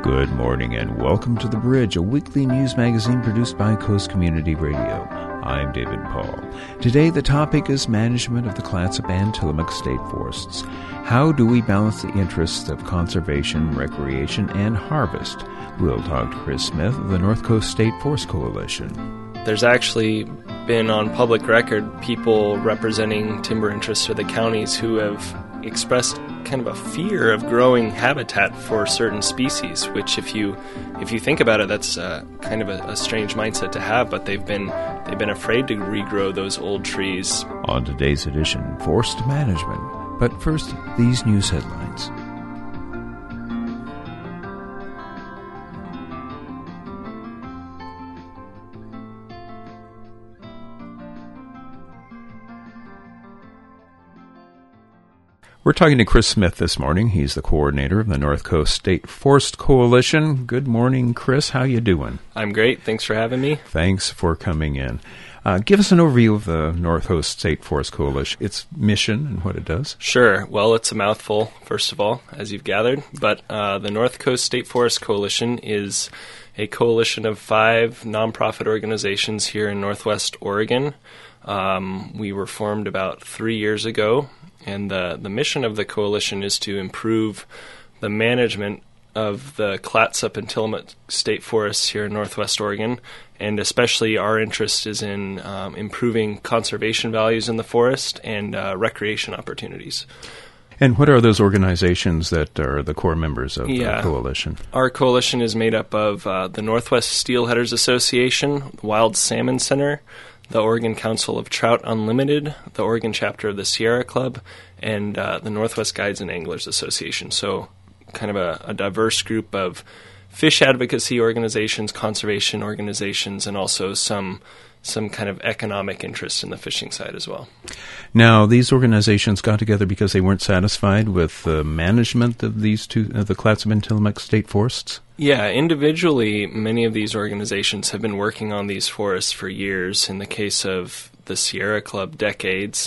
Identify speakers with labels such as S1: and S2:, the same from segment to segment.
S1: Good morning and welcome to The Bridge, a weekly news magazine produced by Coast Community Radio. I'm David Paul. Today the topic is management of the Clatsop and Tillamook State Forests. How do we balance the interests of conservation, recreation, and harvest? We'll talk to Chris Smith of the North Coast State Forest Coalition.
S2: There's actually been on public record people representing timber interests of the counties who have expressed kind of a fear of growing habitat for certain species, which if you think about it, that's kind of a strange mindset to have, but they've been afraid to regrow those old trees.
S1: On today's edition, forest management. But first, these news headlines. We're talking to Chris Smith this morning. He's the coordinator of the North Coast State Forest Coalition. Good morning, Chris. How you doing?
S2: I'm great. Thanks for having me.
S1: Thanks for coming in. Give us an overview of the North Coast State Forest Coalition, its mission and what it does.
S2: Sure. Well, it's a mouthful, first of all, as you've gathered. But the North Coast State Forest Coalition is a coalition of 5 nonprofit organizations here in Northwest Oregon. We were formed about 3 years ago. And the mission of the coalition is to improve the management of the Clatsop and Tillamook state forests here in Northwest Oregon, and especially our interest is in improving conservation values in the forest and recreation opportunities.
S1: And what are those organizations that are the core members of the coalition?
S2: Our coalition is made up of the Northwest Steelheaders Association, Wild Salmon Center, the Oregon Council of Trout Unlimited, the Oregon chapter of the Sierra Club, and the Northwest Guides and Anglers Association. So kind of a diverse group of fish advocacy organizations, conservation organizations, and also some kind of economic interest in the fishing side as well.
S1: Now, these organizations got together because they weren't satisfied with the management of these two, the Clatsop and Tillamook state forests?
S2: Yeah, individually, many of these organizations have been working on these forests for years. In the case of the Sierra Club, decades,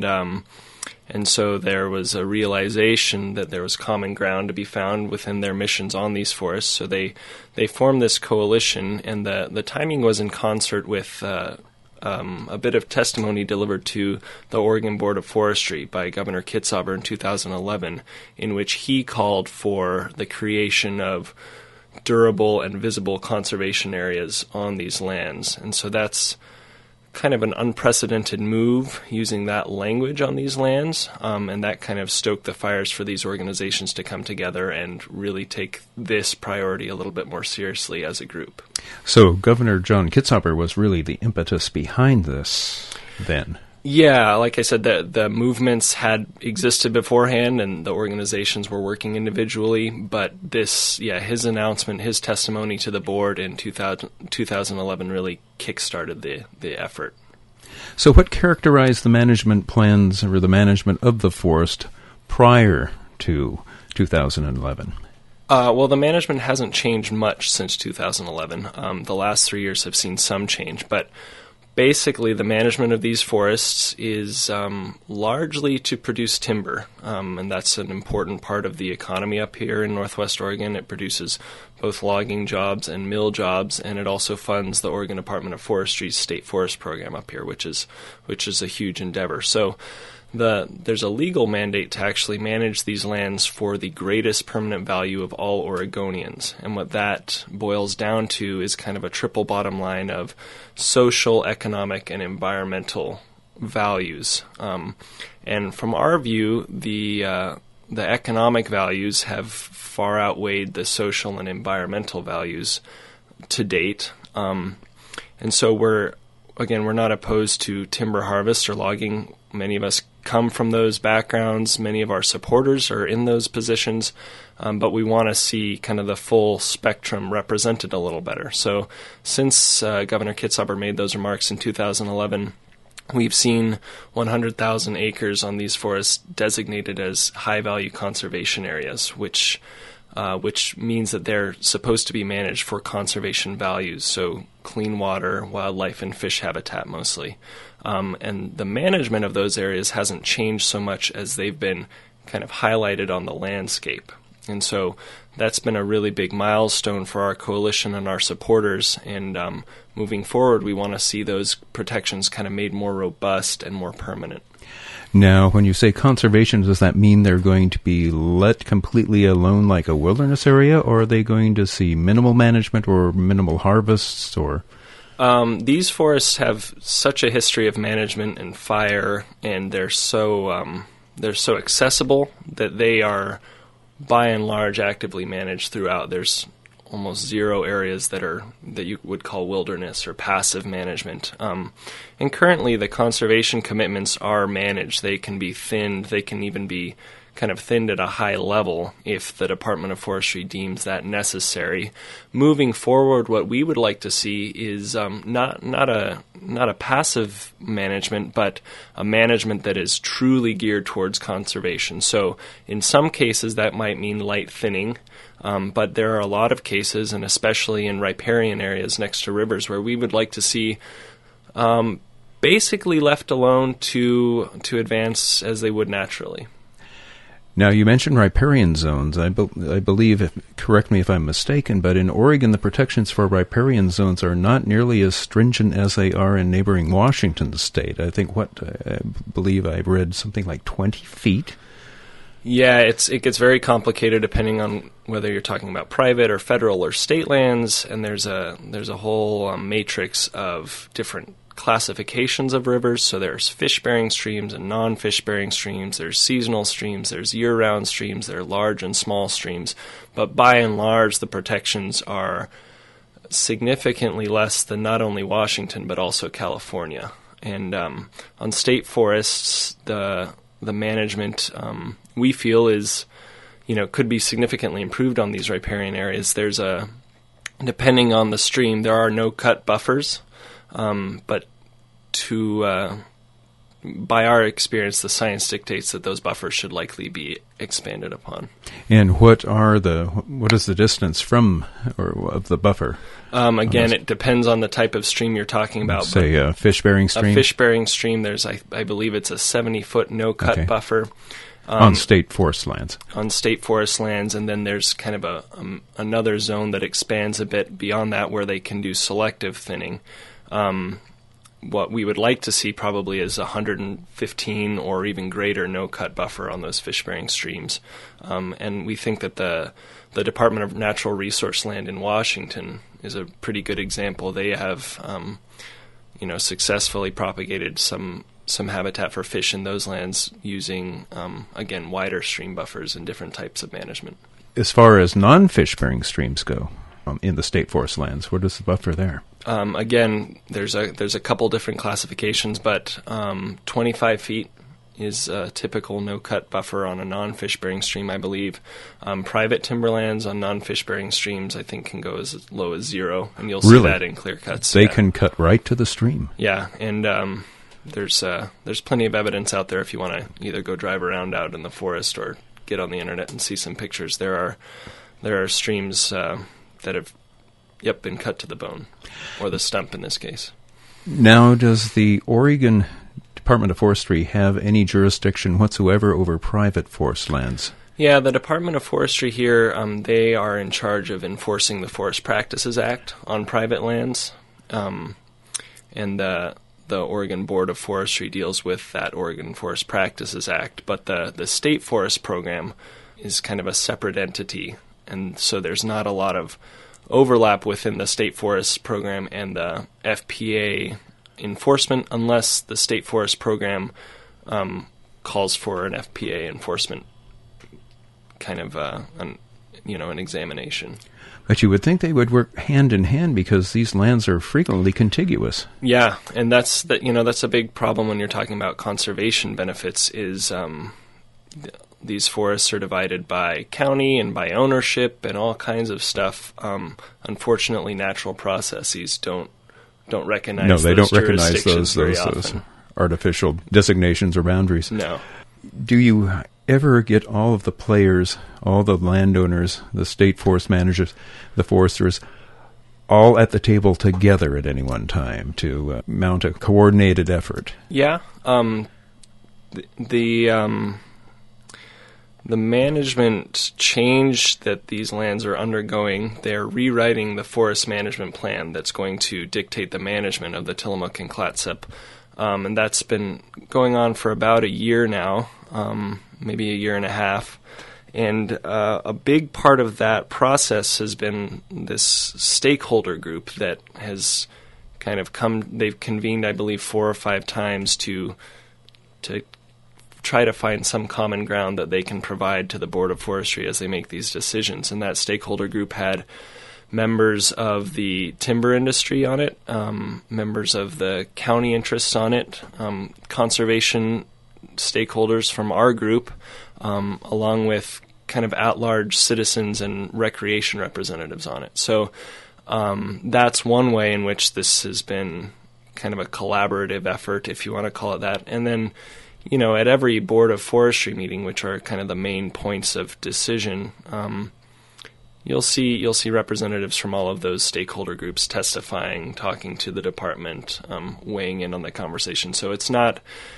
S2: and so there was a realization that there was common ground to be found within their missions on these forests. So they formed this coalition, and the timing was in concert with a bit of testimony delivered to the Oregon Board of Forestry by Governor Kitzhaber in 2011, in which he called for the creation of durable and visible conservation areas on these lands. And so that's kind of an unprecedented move using that language on these lands, and that kind of stoked the fires for these organizations to come together and really take this priority a little bit more seriously as a group.
S1: So Governor John Kitzhaber was really the impetus behind this then?
S2: Yeah, like I said, the movements had existed beforehand and the organizations were working individually, but his announcement, his testimony to the board in 2011 really kick-started the effort.
S1: So what characterized the management plans or the management of the forest prior to 2011?
S2: Well, the management hasn't changed much since 2011. The last 3 years have seen some change, but basically, the management of these forests is largely to produce timber, and that's an important part of the economy up here in Northwest Oregon. It produces both logging jobs and mill jobs, and it also funds the Oregon Department of Forestry's state forest program up here, which is a huge endeavor. So there's a legal mandate to actually manage these lands for the greatest permanent value of all Oregonians. And what that boils down to is kind of a triple bottom line of social, economic, and environmental values. And from our view, the economic values have far outweighed the social and environmental values to date. And so we're not opposed to timber harvest or logging. Many of us come from those backgrounds. Many of our supporters are in those positions, but we want to see kind of the full spectrum represented a little better. So since Governor Kitzhaber made those remarks in 2011, we've seen 100,000 acres on these forests designated as high-value conservation areas, which means that they're supposed to be managed for conservation values, so clean water, wildlife, and fish habitat mostly. And the management of those areas hasn't changed so much as they've been kind of highlighted on the landscape. And so that's been a really big milestone for our coalition and our supporters. And moving forward, we want to see those protections kind of made more robust and more permanent.
S1: Now, when you say conservation, does that mean they're going to be let completely alone like a wilderness area, or are they going to see minimal management or minimal harvests? Or
S2: these forests have such a history of management and fire, and they're so accessible that they are, by and large, actively managed throughout. There's almost zero areas that you would call wilderness or passive management. And currently the conservation commitments are managed. They can be thinned. They can even be kind of thinned at a high level if the Department of Forestry deems that necessary. Moving forward, what we would like to see is not a passive management, but a management that is truly geared towards conservation. So in some cases that might mean light thinning, but there are a lot of cases, and especially in riparian areas next to rivers, where we would like to see basically left alone to advance as they would naturally.
S1: Now, you mentioned riparian zones. I believe, correct me if I'm mistaken, but in Oregon, the protections for riparian zones are not nearly as stringent as they are in neighboring Washington state. I think I believe I've read something like 20 feet.
S2: Yeah, it gets very complicated depending on whether you're talking about private or federal or state lands, and there's a whole matrix of different classifications of rivers. So there's fish-bearing streams and non-fish-bearing streams. There's seasonal streams. There's year-round streams. There are large and small streams. But by and large, the protections are significantly less than not only Washington but also California. And on state forests, the management we feel is, could be significantly improved on these riparian areas. Depending on the stream, there are no-cut buffers. But by our experience, the science dictates that those buffers should likely be expanded upon.
S1: And what is the distance from or of the buffer?
S2: Again, it depends on the type of stream you're talking about.
S1: Say a fish-bearing stream?
S2: A fish-bearing stream, there's, I believe it's a 70-foot no-cut buffer.
S1: On state forest lands.
S2: On state forest lands, and then there's kind of another zone that expands a bit beyond that where they can do selective thinning. What we would like to see probably is 115 or even greater no-cut buffer on those fish-bearing streams. And we think that the Department of Natural Resource Land in Washington is a pretty good example. They have successfully propagated some habitat for fish in those lands using, again, wider stream buffers and different types of management.
S1: As far as non-fish-bearing streams go in the state forest lands, what is the buffer there?
S2: Again, there's a couple different classifications, but 25 feet is a typical no-cut buffer on a non-fish-bearing stream, I believe. Private timberlands on non-fish-bearing streams, I think, can go as low as 0, and you'll see that in clear cuts.
S1: They can cut right to the stream.
S2: Yeah, and there's plenty of evidence out there if you want to either go drive around out in the forest or get on the internet and see some pictures. There are streams that have been cut to the bone, or the stump in this case.
S1: Now, does the Oregon Department of Forestry have any jurisdiction whatsoever over private forest lands?
S2: Yeah, the Department of Forestry here, they are in charge of enforcing the Forest Practices Act on private lands, and the Oregon Board of Forestry deals with that Oregon Forest Practices Act, but the State Forest Program is kind of a separate entity, and so there's not a lot of overlap within the State Forest Program and the FPA enforcement, unless the State Forest Program calls for an FPA enforcement kind of an examination.
S1: But you would think they would work hand in hand because these lands are frequently contiguous.
S2: Yeah, and that's a big problem when you're talking about conservation benefits. Is these forests are divided by county and by ownership and all kinds of stuff. Unfortunately, natural processes don't recognize.
S1: No, they don't recognize
S2: those
S1: artificial designations or boundaries.
S2: No.
S1: Do you ever get all of the players, all the landowners, the state forest managers, the foresters, all at the table together at any one time to mount a coordinated effort?
S2: Yeah. the management change that these lands are undergoing, they're rewriting the forest management plan that's going to dictate the management of the Tillamook and Clatsop. And that's been going on for about a year now, maybe a year and a half. And a big part of that process has been this stakeholder group that has kind of they've convened, I believe, 4 or 5 times to try to find some common ground that they can provide to the Board of Forestry as they make these decisions. And that stakeholder group had members of the timber industry on it, members of the county interests on it, conservation stakeholders from our group, along with kind of at-large citizens and recreation representatives on it. So that's one way in which this has been kind of a collaborative effort, if you want to call it that. And then, at every Board of Forestry meeting, which are kind of the main points of decision, you'll see representatives from all of those stakeholder groups testifying, talking to the department, weighing in on the conversation. So it's not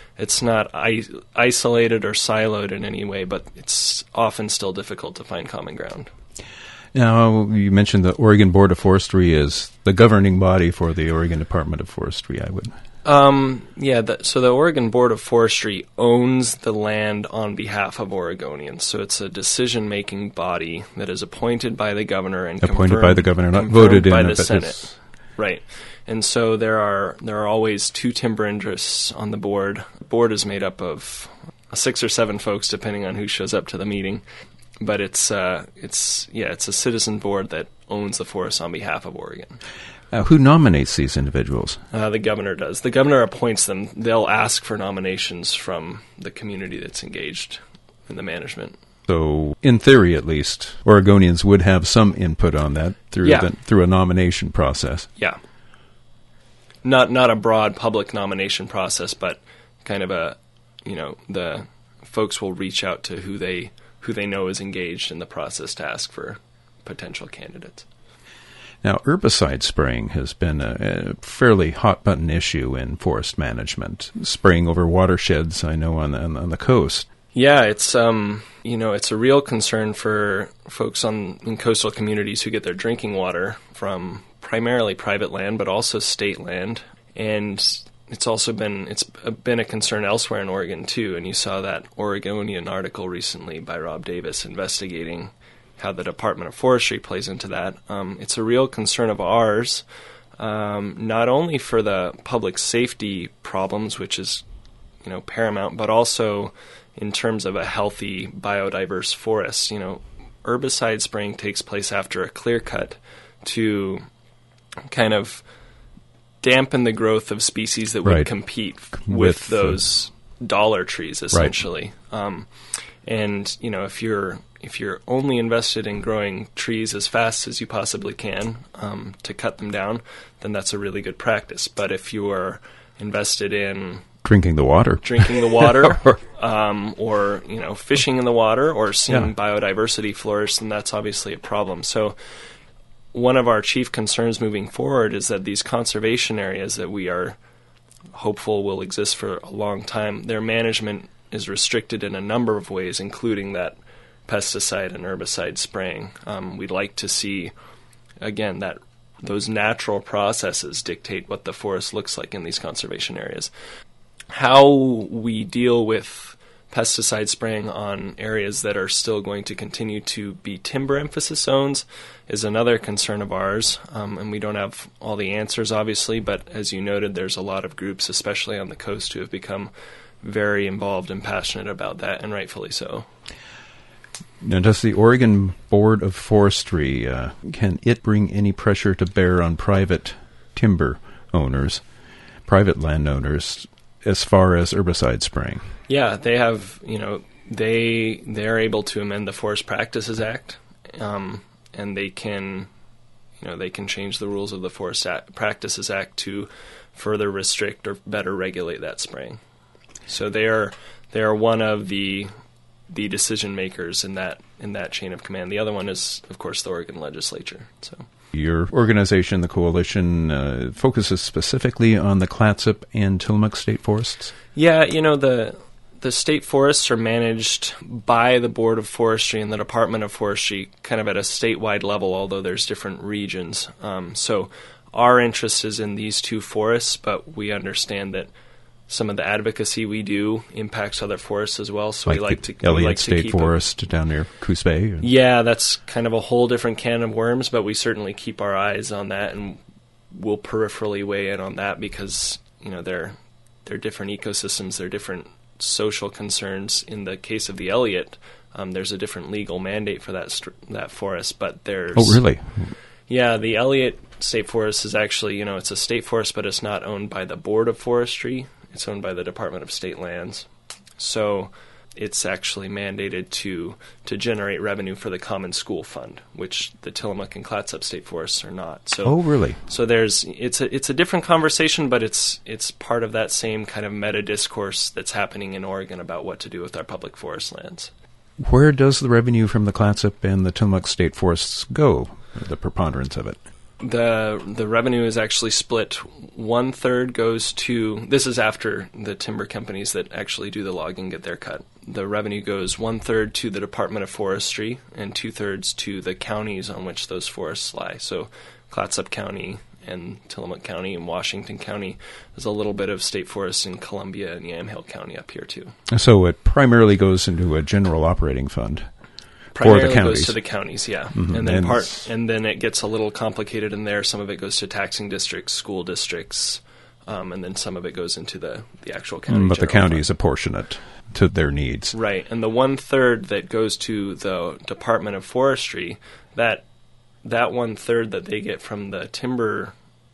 S2: isolated or siloed in any way, but it's often still difficult to find common ground.
S1: Now, you mentioned the Oregon Board of Forestry is the governing body for the Oregon Department of Forestry, I would.
S2: So the Oregon Board of Forestry owns the land on behalf of Oregonians. So it's a decision-making body that is appointed by the governor and
S1: appointed by the governor, not voted
S2: by
S1: in
S2: the Senate. Right. And so there are always 2 timber interests on the board. The board is made up of 6 or 7 folks, depending on who shows up to the meeting. But it's a citizen board that owns the forest on behalf of Oregon.
S1: Who nominates these individuals?
S2: The governor does. The governor appoints them. They'll ask for nominations from the community that's engaged in the management.
S1: So, in theory at least, Oregonians would have some input on that through a nomination process.
S2: Yeah. Not a broad public nomination process, but kind of the folks will reach out to who they know is engaged in the process to ask for potential candidates.
S1: Now, herbicide spraying has been a fairly hot-button issue in forest management, spraying over watersheds, I know, on the coast.
S2: Yeah, it's it's a real concern for folks in coastal communities who get their drinking water from primarily private land, but also state land. And it's been a concern elsewhere in Oregon, too. And you saw that Oregonian article recently by Rob Davis investigating how the Department of Forestry plays into that. It's a real concern of ours, not only for the public safety problems, which is paramount, but also in terms of a healthy, biodiverse forest. Herbicide spraying takes place after a clear cut to kind of dampen the growth of species that would compete with those dollar trees, essentially. Right. And if you're only invested in growing trees as fast as you possibly can to cut them down, then that's a really good practice. But if you are invested in
S1: drinking the water,
S2: or fishing in the water, or seeing biodiversity flourish, then that's obviously a problem. So one of our chief concerns moving forward is that these conservation areas that we are hopeful will exist for a long time, their management is restricted in a number of ways, including that pesticide and herbicide spraying. We'd like to see, again, that those natural processes dictate what the forest looks like in these conservation areas. How we deal with pesticide spraying on areas that are still going to continue to be timber emphasis zones is another concern of ours, and we don't have all the answers, obviously, but as you noted, there's a lot of groups, especially on the coast, who have become very involved and passionate about that, and rightfully so.
S1: Now, does the Oregon Board of Forestry, can it bring any pressure to bear on private timber owners, private landowners, as far as herbicide spraying? Yeah,
S2: they have, they're able to amend the Forest Practices Act, and they can change the rules of the Forest Practices Act to further restrict or better regulate that spraying. So they are one of the decision makers in that chain of command. The other one is, of course, the Oregon legislature. So
S1: your organization, the coalition, focuses specifically on the Clatsop and Tillamook state forests?
S2: Yeah, the the state forests are managed by the Board of Forestry and the Department of Forestry kind of at a statewide level, although there's different regions. So our interest is in these two forests, but we understand that some of the advocacy we do impacts other forests as well. So
S1: like
S2: we like to
S1: Elliott State Forest down near Coos Bay.
S2: Yeah, that's kind of a whole different can of worms, but we certainly keep our eyes on that, and we'll peripherally weigh in on that because they're different ecosystems, they're different social concerns. In the case of the Elliott, there's a different legal mandate for that forest, but there's...
S1: Oh, really?
S2: Yeah, the Elliott State Forest is actually, it's a state forest, but it's not owned by the Board of Forestry. It's owned by the Department of State Lands. So it's actually mandated to generate revenue for the Common School Fund, which the Tillamook and Clatsop State Forests are not. So,
S1: oh, really?
S2: So it's a different conversation, but it's part of that same kind of meta discourse that's happening in Oregon about what to do with our public forest lands.
S1: Where does the revenue from the Clatsop and the Tillamook State Forests go, the preponderance of it?
S2: The revenue is actually split. 1/3 goes to, this is after the timber companies that actually do the logging get their cut. The revenue goes 1/3 to the Department of Forestry and 2/3 to the counties on which those forests lie. So Clatsop County and Tillamook County and Washington County. There's a little bit of state forests in Columbia and Yamhill County up here too.
S1: So it primarily goes into a general operating fund.
S2: Primarily goes to the counties, yeah. Mm-hmm. And then it gets a little complicated in there. Some of it goes to taxing districts, school districts, and then some of it goes into the actual county.
S1: But the counties apportion it to their needs.
S2: Right. And the 1/3 that goes to the Department of Forestry, that 1/3 that they get from the timber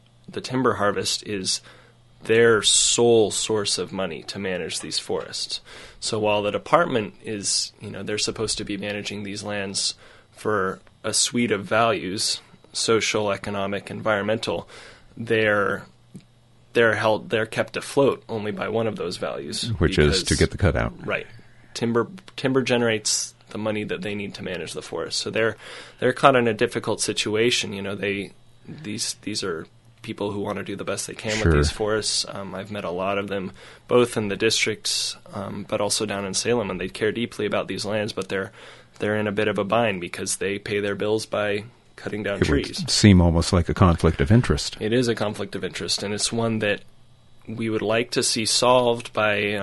S2: harvest is their sole source of money to manage these forests. So while the department is, they're supposed to be managing these lands for a suite of values, social, economic, environmental, they're kept afloat only by one of those values,
S1: which is to get the cut out.
S2: Right. Timber generates the money that they need to manage the forest. So they're caught in a difficult situation. These are people who want to do the best they can with these forests. I've met a lot of them, both in the districts, but also down in Salem, and they care deeply about these lands, but they're in a bit of a bind because they pay their bills by cutting down trees.
S1: It would seem almost like a conflict of interest.
S2: It is a conflict of interest, and it's one that we would like to see solved by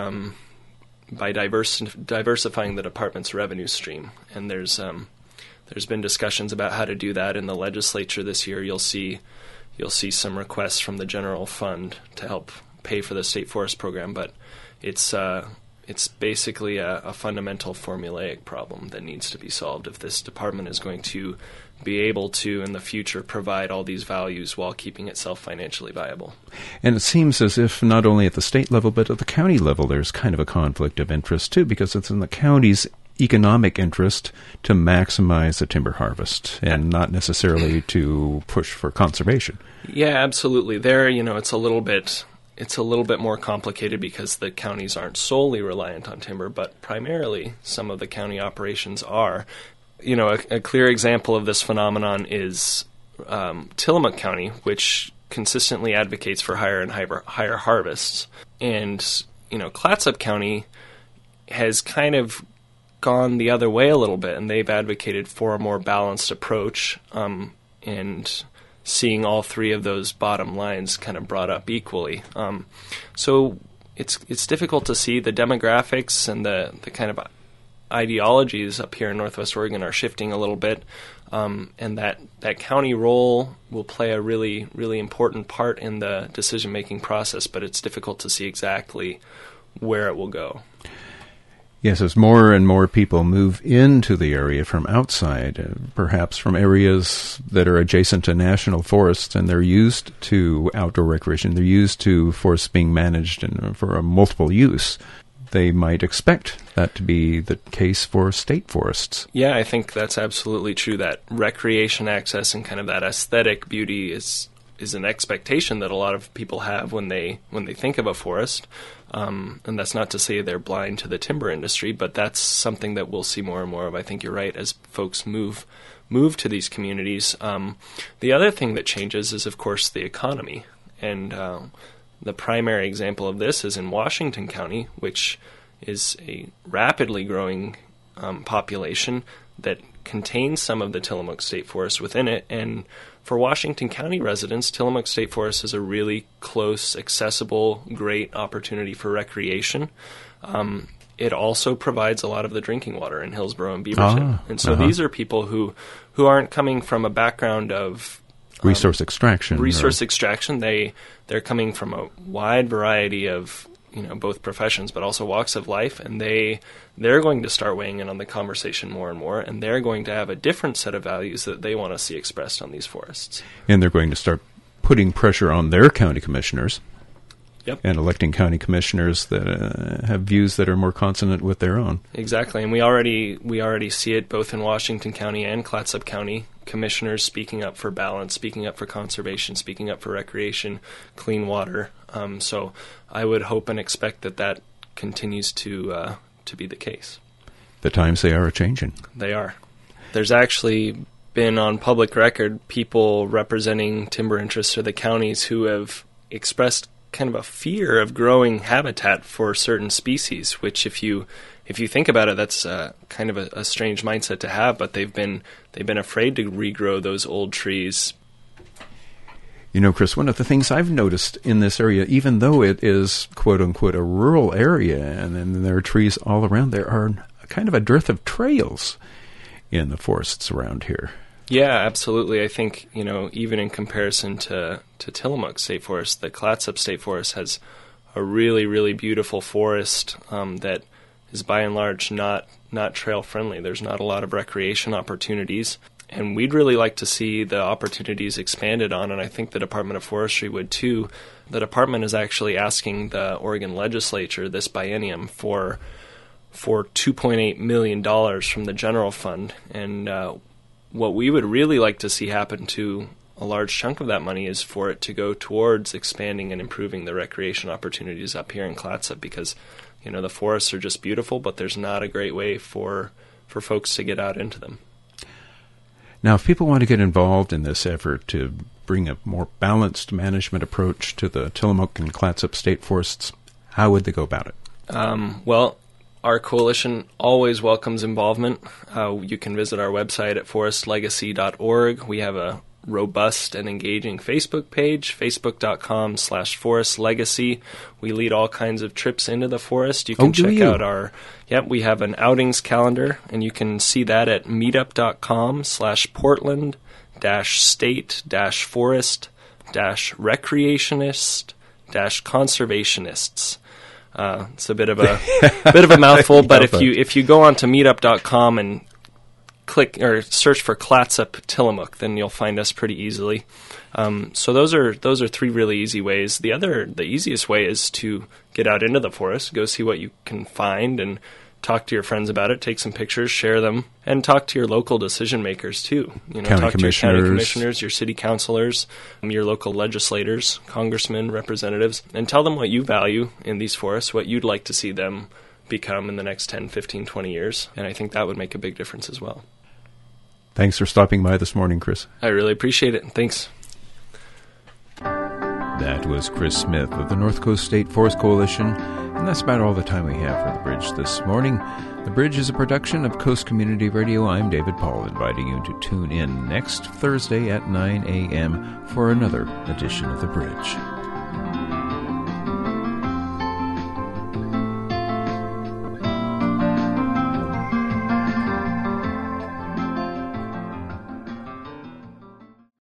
S2: diversifying the department's revenue stream. And there's been discussions about how to do that in the legislature this year. You'll see some requests from the general fund to help pay for the state forest program, but it's basically a fundamental formulaic problem that needs to be solved if this department is going to be able to, in the future, provide all these values while keeping itself financially viable.
S1: And it seems as if not only at the state level, but at the county level, there's kind of a conflict of interest, too, because it's in the county's economic interest to maximize the timber harvest and not necessarily to push for conservation.
S2: Yeah, absolutely. There, it's a little bit more complicated because the counties aren't solely reliant on timber, but primarily some of the county operations are. A clear example of this phenomenon is Tillamook County, which consistently advocates for higher and higher harvests. And, Clatsop County has kind of gone the other way a little bit, and they've advocated for a more balanced approach, and seeing all three of those bottom lines kind of brought up equally. So it's difficult to see. The demographics and the kind of ideologies up here in Northwest Oregon are shifting a little bit, and that county role will play a really, really important part in the decision-making process, but it's difficult to see exactly where it will go.
S1: Yes, as more and more people move into the area from outside, perhaps from areas that are adjacent to national forests, and they're used to outdoor recreation, they're used to forests being managed and for a multiple use, they might expect that to be the case for state forests.
S2: Yeah, I think that's absolutely true. That recreation access and kind of that aesthetic beauty is an expectation that a lot of people have when they think of a forest. And that's not to say they're blind to the timber industry, but that's something that we'll see more and more of. I think you're right, as folks move to these communities. The other thing that changes is, of course, the economy. And the primary example of this is in Washington County, which is a rapidly growing population that contains some of the Tillamook State Forest within it. And for Washington County residents, Tillamook State Forest is a really close, accessible, great opportunity for recreation. It also provides a lot of the drinking water in Hillsborough and Beaverton. And so these are people who aren't coming from a background of
S1: resource extraction.
S2: Extraction. They're coming from a wide variety of both professions, but also walks of life, and they're going to start weighing in on the conversation more and more, and they're going to have a different set of values that they want to see expressed on these forests.
S1: And they're going to start putting pressure on their county commissioners.
S2: Yep.
S1: And electing county commissioners that have views that are more consonant with their own.
S2: Exactly, and we already see it both in Washington County and Clatsop County. Commissioners speaking up for balance, speaking up for conservation, speaking up for recreation, clean water. So I would hope and expect that continues to be the case.
S1: The times they are changing.
S2: They are. There's actually been on public record people representing timber interests or the counties who have expressed kind of a fear of growing habitat for certain species, which if you think about it, that's kind of a strange mindset to have, but they've been afraid to regrow those old trees.
S1: Chris, one of the things I've noticed in this area, even though it is quote-unquote a rural area and then there are trees all around, there are kind of a dearth of trails in the forests around here.
S2: Yeah, absolutely. I think, even in comparison to Tillamook State Forest, the Clatsop State Forest has a really, really beautiful forest that is by and large not trail friendly. There's not a lot of recreation opportunities, and we'd really like to see the opportunities expanded on, and I think the Department of Forestry would too. The department is actually asking the Oregon legislature this biennium for $2.8 million from the general fund, and what we would really like to see happen to a large chunk of that money is for it to go towards expanding and improving the recreation opportunities up here in Clatsop, because the forests are just beautiful, but there's not a great way for folks to get out into them.
S1: Now, if people want to get involved in this effort to bring a more balanced management approach to the Tillamook and Clatsop State Forests, how would they go about it?
S2: Well, our coalition always welcomes involvement. You can visit our website at forestlegacy.org. We have a robust and engaging Facebook page, facebook.com/forestlegacy. We lead all kinds of trips into the forest. You can check out we have an outings calendar, and you can see that at meetup.com/portland-state-forest-recreationist-conservationists. It's a bit of a mouthful, but if you go on to meetup.com and click or search for Clatsop Tillamook, then you'll find us pretty easily. So those are three really easy ways. The easiest way is to get out into the forest, go see what you can find, and talk to your friends about it, take some pictures, share them, and talk to your local decision makers too. Talk to your county commissioners, your city councilors, your local legislators, congressmen, representatives, and tell them what you value in these forests, what you'd like to see them become in the next 10, 15, 20 years. And I think that would make a big difference as well.
S1: Thanks for stopping by this morning, Chris.
S2: I really appreciate it. Thanks.
S1: That was Chris Smith of the North Coast State Forest Coalition, and that's about all the time we have for The Bridge this morning. The Bridge is a production of Coast Community Radio. I'm David Paul, inviting you to tune in next Thursday at 9 a.m. for another edition of The Bridge.